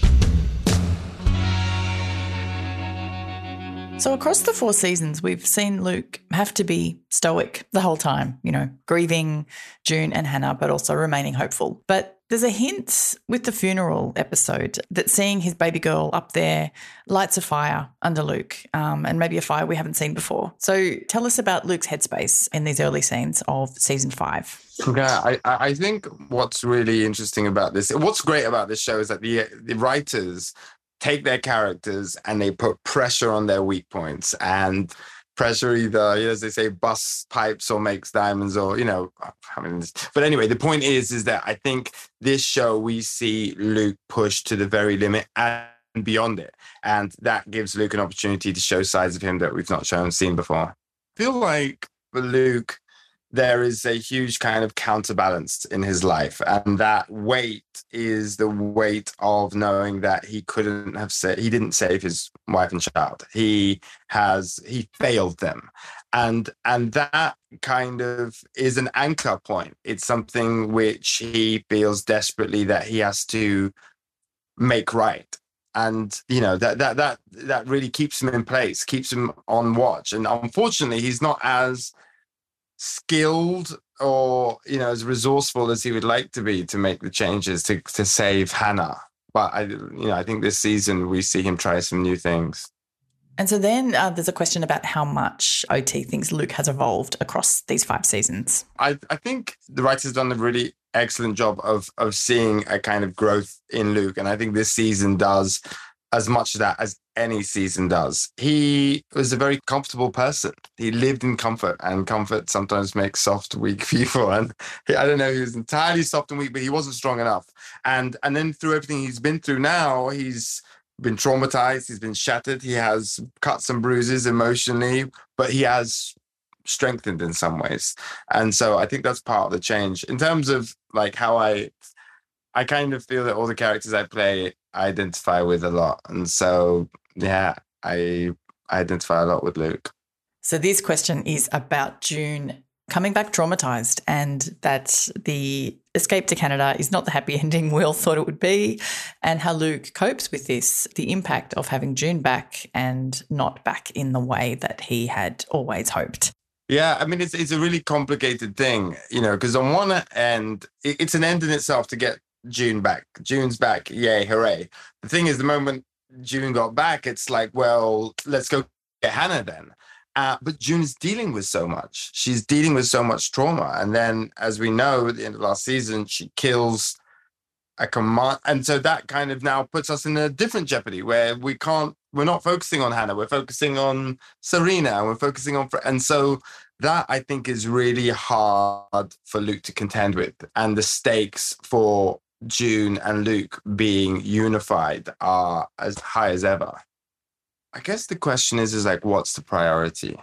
So across the four seasons, we've seen Luke have to be stoic the whole time, you know, grieving June and Hannah, but also remaining hopeful. But there's a hint with the funeral episode that seeing his baby girl up there lights a fire under Luke, um, and maybe a fire we haven't seen before. So tell us about Luke's headspace in these early scenes of season five. Yeah, I, I think what's really interesting about this, what's great about this show is that the the writers take their characters and they put pressure on their weak points, and pressure either, you know, as they say, busts pipes or makes diamonds, or, you know, I mean, but anyway, the point is, is that I think this show, we see Luke push to the very limit and beyond it. And that gives Luke an opportunity to show sides of him that we've not shown, seen before. I feel like for Luke, there is a huge kind of counterbalance in his life. And that weight is the weight of knowing that he couldn't have said, he didn't save his wife and child. He has, he failed them. And, and that kind of is an anchor point. It's something which he feels desperately that he has to make right. And, you know, that, that, that, that really keeps him in place, keeps him on watch. And unfortunately, he's not as skilled or, you know, as resourceful as he would like to be to make the changes to to save Hannah. But I, you know, I think this season we see him try some new things. And so then uh, there's a question about how much O T thinks Luke has evolved across these five seasons. I, I think the writer's done a really excellent job of of seeing a kind of growth in Luke, and I think this season does as much of that as any season does. He was a very comfortable person. He lived in comfort, and comfort sometimes makes soft, weak people. And he, I don't know, he was entirely soft and weak, but he wasn't strong enough. And and then through everything he's been through now, he's been traumatized, he's been shattered, he has cuts and bruises emotionally, but he has strengthened in some ways. And so I think that's part of the change. In terms of like how I, I kind of feel that all the characters I play, I identify with a lot. And so, yeah, I, I identify a lot with Luke. So this question is about June coming back traumatized, and that the escape to Canada is not the happy ending we all thought it would be, and how Luke copes with this, the impact of having June back and not back in the way that he had always hoped. Yeah, I mean, it's it's a really complicated thing, you know, because on one end, it, it's an end in itself to get June back. June's back, yay, hooray. The thing is, the moment June got back, it's like, well, let's go get Hannah then. Uh, but June is dealing with so much. She's dealing with so much trauma. And then, as we know, at the end of last season, she kills a command. And so that kind of now puts us in a different jeopardy where we can't, we're not focusing on Hannah. We're focusing on Serena. We're focusing on, and so that I think is really hard for Luke to contend with. And the stakes for June and Luke being unified are as high as ever. I guess the question is, is like, what's the priority?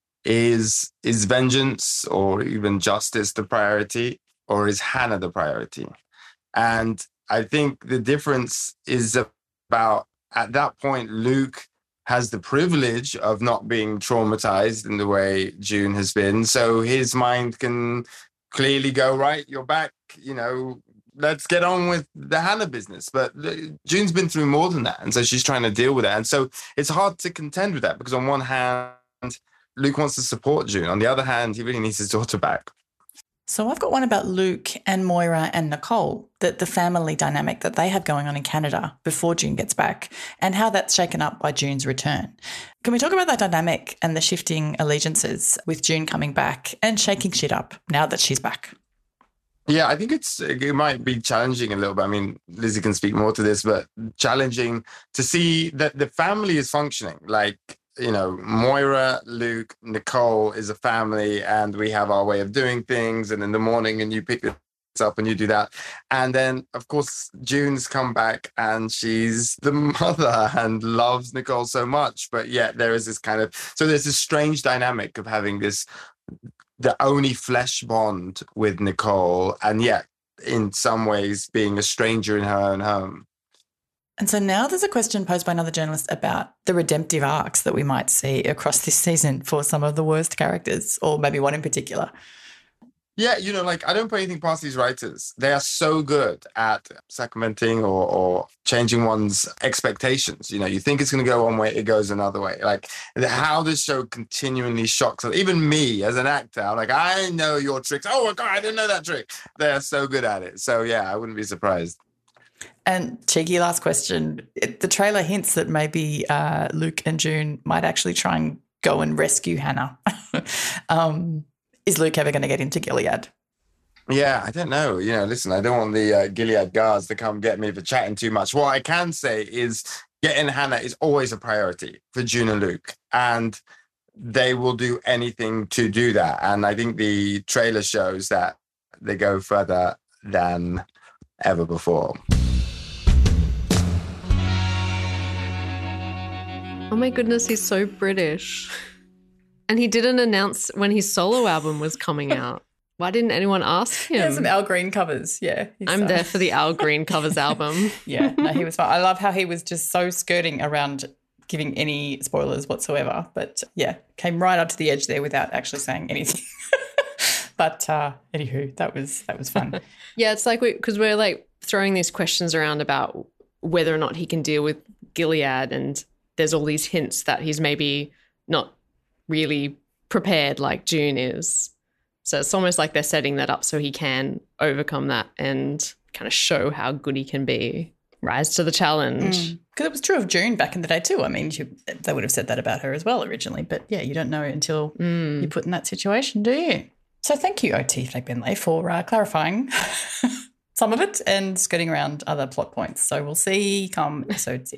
Is is vengeance or even justice the priority, or is Hannah the priority? And I think the difference is about, at that point, Luke has the privilege of not being traumatized in the way June has been. So his mind can clearly go, right, you're back, you know, let's get on with the Hannah business. But June's been through more than that. And so she's trying to deal with that. And so it's hard to contend with that, because on one hand, Luke wants to support June. On the other hand, he really needs his daughter back. So I've got one about Luke and Moira and Nicole, that the family dynamic that they have going on in Canada before June gets back, and how that's shaken up by June's return. Can we talk about that dynamic and the shifting allegiances with June coming back and shaking shit up now that she's back? Yeah, I think it's it might be challenging a little bit. I mean, Lizzie can speak more to this, but challenging to see that the family is functioning. Like, you know, Moira, Luke, Nicole is a family, and we have our way of doing things. And in the morning, and you pick this up and you do that. And then, of course, June's come back and she's the mother and loves Nicole so much. But yet there is this kind of, so there's this strange dynamic of having this, the only flesh bond with Nicole, and yet in some ways being a stranger in her own home. And so now there's a question posed by another journalist about the redemptive arcs that we might see across this season for some of the worst characters, or maybe one in particular. Yeah, you know, like, I don't put anything past these writers. They are so good at sacramenting or, or changing one's expectations. You know, you think it's going to go one way, it goes another way. Like, how this show continually shocks us. Even me as an actor, I'm like, I know your tricks. Oh, my God, I didn't know that trick. They are so good at it. So, yeah, I wouldn't be surprised. And cheeky last question. It, the trailer hints that maybe uh, Luke and June might actually try and go and rescue Hannah. um Is Luke ever going to get into Gilead? Yeah, I don't know. You know, listen, I don't want the uh, Gilead guards to come get me for chatting too much. What I can say is getting Hannah is always a priority for June and Luke, and they will do anything to do that. And I think the trailer shows that they go further than ever before. Oh my goodness, he's so British. And he didn't announce when his solo album was coming out. Why didn't anyone ask him? Yeah, some Al Green covers, yeah. I'm uh... there for the Al Green covers album. Yeah, no, he was fine. I love how he was just so skirting around giving any spoilers whatsoever. But, yeah, came right up to the edge there without actually saying anything. But, uh, anywho, that was that was fun. Yeah, it's like, because we, we're, like, throwing these questions around about whether or not he can deal with Gilead, and there's all these hints that he's maybe not really prepared like June is. So it's almost like they're setting that up so he can overcome that and kind of show how good he can be, rise to the challenge. Because mm. it was true of June back in the day too. I mean, you, they would have said that about her as well originally. But, yeah, you don't know until mm. you're put in that situation, do you? So thank you, O T Fleck-Benley, for uh, clarifying some of it and skirting around other plot points. So we'll see come episode six.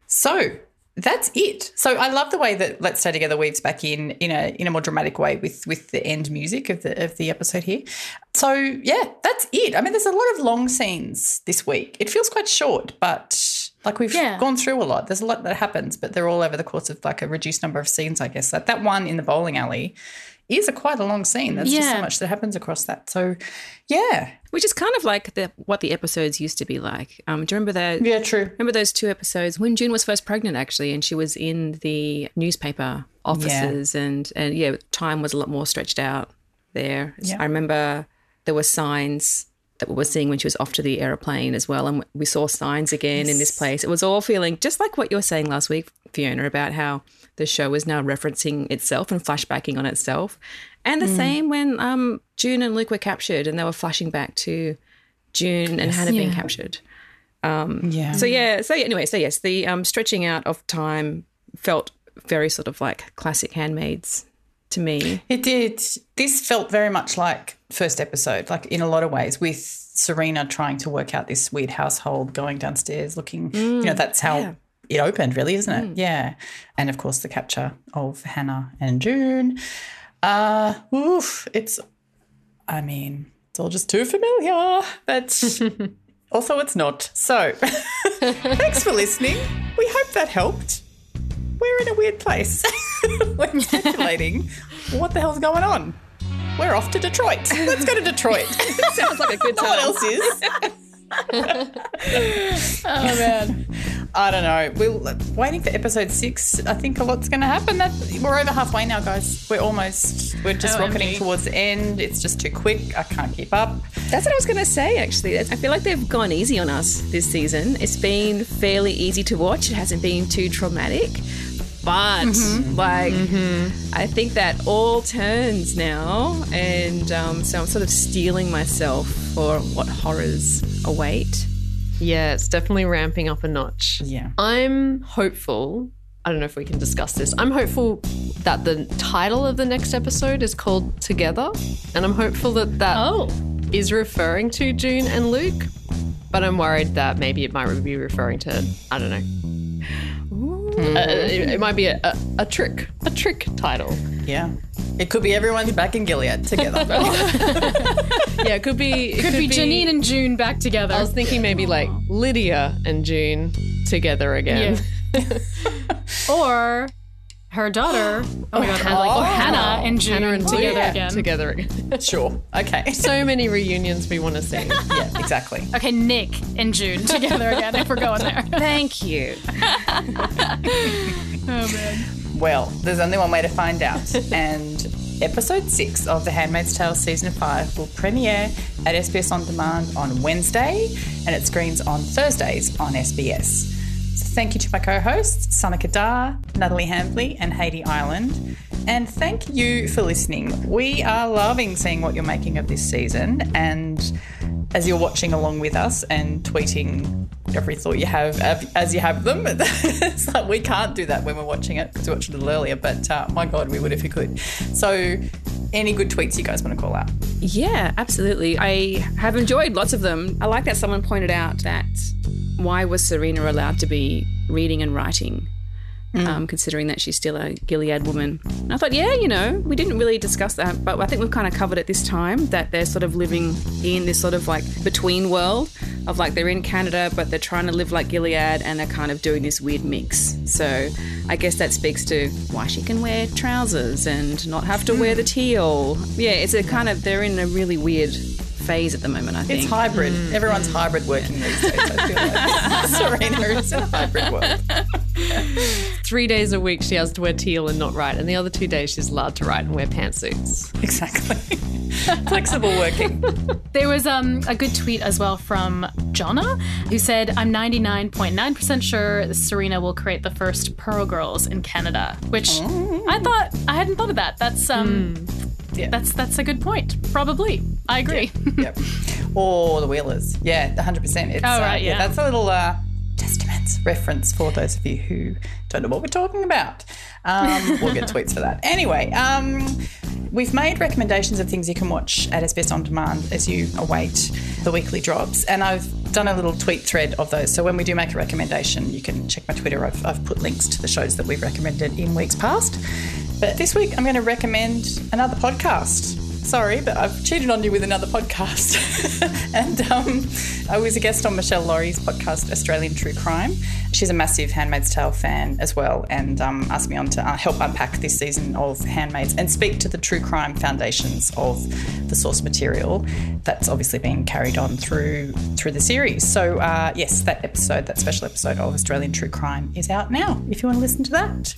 So that's it. So I love the way that Let's Stay Together weaves back in in a in a more dramatic way with with the end music of the of the episode here. So yeah, that's it. I mean, there's a lot of long scenes this week. It feels quite short, but like we've Yeah. gone through a lot. There's a lot that happens, but they're all over the course of like a reduced number of scenes, I guess. Like that one in the bowling alley is a quite a long scene. There's just so Yeah. much that happens across that. So yeah. Which is kind of like the, what the episodes used to be like. Um, do you remember that? Yeah, true. Remember those two episodes when June was first pregnant, actually, and she was in the newspaper offices, and and yeah, time was a lot more stretched out there. Yeah. I remember there were signs that we were seeing when she was off to the aeroplane as well, and we saw signs again in this place. It was all feeling just like what you were saying last week, Fiona, about how the show is now referencing itself and flashbacking on itself. And the Mm. same when um, June and Luke were captured and they were flashing back to June and Yes. Hannah being Yeah. captured. Um, Yeah. So, yeah. So, anyway, so yes, the um, stretching out of time felt very sort of like classic Handmaids to me. It did. This felt very much like first episode, like in a lot of ways, with Serena trying to work out this weird household, going downstairs, looking, you know, that's how yeah. it opened, really, isn't it? Yeah. And, of course, the capture of Hannah and June. Uh, oof, it's, I mean, it's all just too familiar, but also it's not. So thanks for listening. We hope that helped. We're in a weird place. We're speculating what the hell's going on. We're off to Detroit. Let's go to Detroit. Sounds like a good time. No one else is. Oh, man. I don't know. We're waiting for episode six. I think a lot's going to happen. That, we're over halfway now, guys. We're almost, we're just O M G. rocketing towards the end. It's just too quick. I can't keep up. That's what I was going to say, actually. I feel like they've gone easy on us this season. It's been fairly easy to watch. It hasn't been too traumatic. But, Mm-hmm. like, I think that all turns now. And um, so I'm sort of steeling myself for what horrors await. Yeah, it's definitely ramping up a notch. Yeah. I'm hopeful. I don't know if we can discuss this. I'm hopeful that the title of the next episode is called Together. And I'm hopeful that that Oh. is referring to June and Luke. But I'm worried that maybe it might be referring to, I don't know. Uh, it, it might be a, a, a trick, a trick title. Yeah. It could be everyone's back in Gilead together. Yeah, it could be. It Could, be Janine and June back together. I was thinking maybe like Lydia and June together again. Yeah. Or her daughter. Oh my god, Hannah- like, oh, or Hannah and June Hannah and together Luke again. Together again. Sure. Okay. So many reunions we want to see. Yeah, exactly. Okay, Nick and June together again if we're going there. Thank you. Oh man. Well, there's only one way to find out. And episode six of The Handmaid's Tale season five will premiere at S B S On Demand on Wednesday, and it screens on Thursdays on S B S. So thank you to my co-hosts, Sana Kadar, Natalie Hambley and Haiti Ireland. And thank you for listening. We are loving seeing what you're making of this season, and as you're watching along with us and tweeting every thought you have as you have them. It's like we can't do that when we're watching it because we watched it a little earlier, but uh, my God, we would if we could. So any good tweets you guys want to call out? Yeah, absolutely. I have enjoyed lots of them. I like that someone pointed out that why was Serena allowed to be reading and writing, mm. um, considering that she's still a Gilead woman? And I thought, yeah, you know, we didn't really discuss that, but I think we've kind of covered it this time, that they're sort of living in this sort of like between world of like they're in Canada, but they're trying to live like Gilead and they're kind of doing this weird mix. So I guess that speaks to why she can wear trousers and not have to wear the teal. Yeah, it's a kind of, they're in a really weird phase at the moment, I think. It's hybrid. Mm. Everyone's hybrid working these days, I feel like. Serena is in a hybrid world. Three days a week she has to wear teal and not write, and the other two days she's allowed to write and wear pantsuits. Exactly. Flexible working. There was um, a good tweet as well from Jonna, who said, I'm ninety-nine point nine percent sure Serena will create the first Pearl Girls in Canada, which mm. I thought, I hadn't thought of that. That's um, mm. yeah. that's that's a good point. Probably. I agree. Yep. yep. Or the Wheelers. Yeah, one hundred percent. It's, oh, right, uh, yeah. yeah. That's a little uh, Testaments reference for those of you who don't know what we're talking about. Um, we'll get tweets for that. Anyway, um, we've made recommendations of things you can watch at S B S On Demand as you await the weekly drops, and I've done a little tweet thread of those. So when we do make a recommendation, you can check my Twitter. I've, I've put links to the shows that we've recommended in weeks past. But this week I'm going to recommend another podcast. Sorry, but I've cheated on you with another podcast. and um, I was a guest on Michelle Laurie's podcast, Australian True Crime. She's a massive Handmaid's Tale fan as well, and um, asked me on to uh, help unpack this season of Handmaids and speak to the true crime foundations of the source material that's obviously being carried on through through the series. So uh, yes, that episode, that special episode of Australian True Crime is out now if you want to listen to that.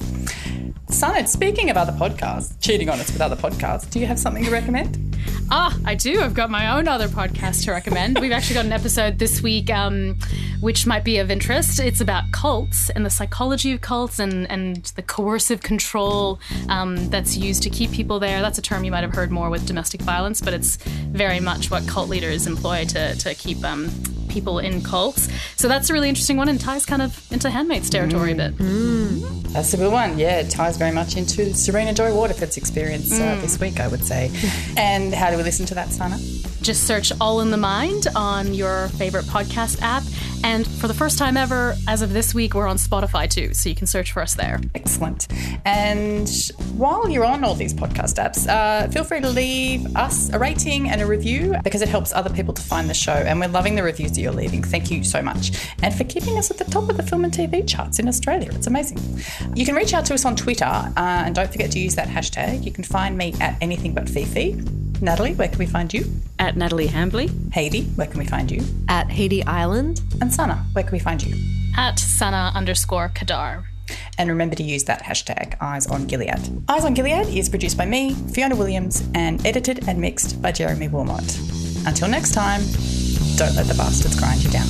Sana, speaking of other podcasts, cheating on us with other podcasts, do you have something to recommend? Ah, I do. I've got my own other podcast to recommend. We've actually got an episode this week um, which might be of interest. It's about cults and the psychology of cults and, and the coercive control um, that's used to keep people there. That's a term you might have heard more with domestic violence, but it's very much what cult leaders employ to, to keep um, people in cults. So that's a really interesting one and ties kind of into Handmaid's territory Mm. a bit. Mm. That's a good one. Yeah, it ties very much into Serena Joy Waterford's experience uh, Mm. this week, I would say. And how do we listen to that, Sana? Just search All in the Mind on your favorite podcast app. And for the first time ever, as of this week, we're on Spotify too, so you can search for us there. Excellent. And while you're on all these podcast apps, uh, feel free to leave us a rating and a review because it helps other people to find the show. And we're loving the reviews that you're leaving. Thank you so much. And for keeping us at the top of the film and T V charts in Australia. It's amazing. You can reach out to us on Twitter uh, and don't forget to use that hashtag. You can find me at Anything But Fifi. Natalie, where can we find you? At Natalie Hambley. Haiti, where can we find you? At Haiti Island. And Sana, where can we find you? At Sana underscore Kadar. And remember to use that hashtag Eyes on Gilead. Eyes on Gilead is produced by me, Fiona Williams, and edited and mixed by Jeremy Wilmot. Until next time, don't let the bastards grind you down.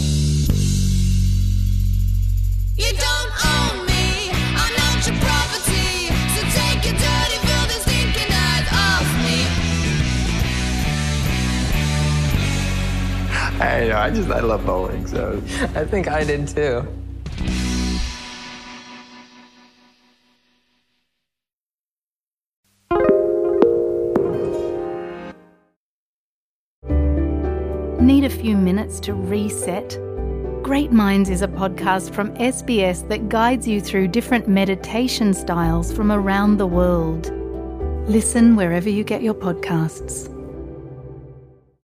You don't own me, I'm not your property. So take your dirty, filthy, stinking eyes off me. I know, I just, I love bowling, so I think I did too. Need a few minutes to reset? Great Minds is a podcast from S B S that guides you through different meditation styles from around the world. Listen wherever you get your podcasts.